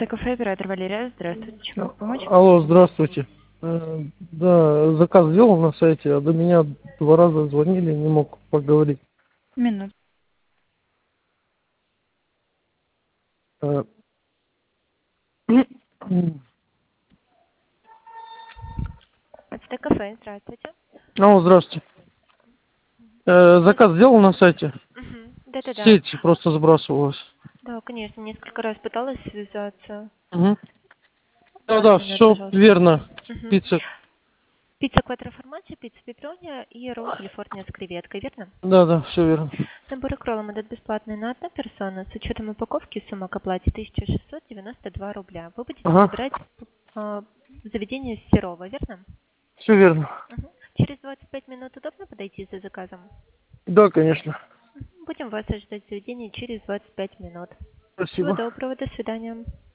Кафе, оператор Валерия. Здравствуйте, чем могу помочь? Алло, здравствуйте. Да, заказ сделал на сайте, а до меня 2 раза звонили, не мог поговорить. Минут. Э, Кафе, здравствуйте. Алло, здравствуйте. Заказ сделал на сайте? Да-да-да. Сеть просто сбрасывалась. Да, конечно, несколько раз пыталась связаться. Угу. Да, 20 минут, все пожалуйста. верно. Мгм. Пицца. Пицца квадроформате, пицца пепперони и ролл Калифорния с креветкой, верно? Да, все верно. Набор кроллом идет бесплатный на одну персону. С учетом упаковки сумма к оплате 1692 рубля. Вы будете Ага, забирать в заведение Серова, верно? все верно. Мгм. Через 25 минут удобно подойти за заказом? Да, конечно. Будем вас ожидать в заведении через 25 минут. Всего Спасибо. доброго, до свидания.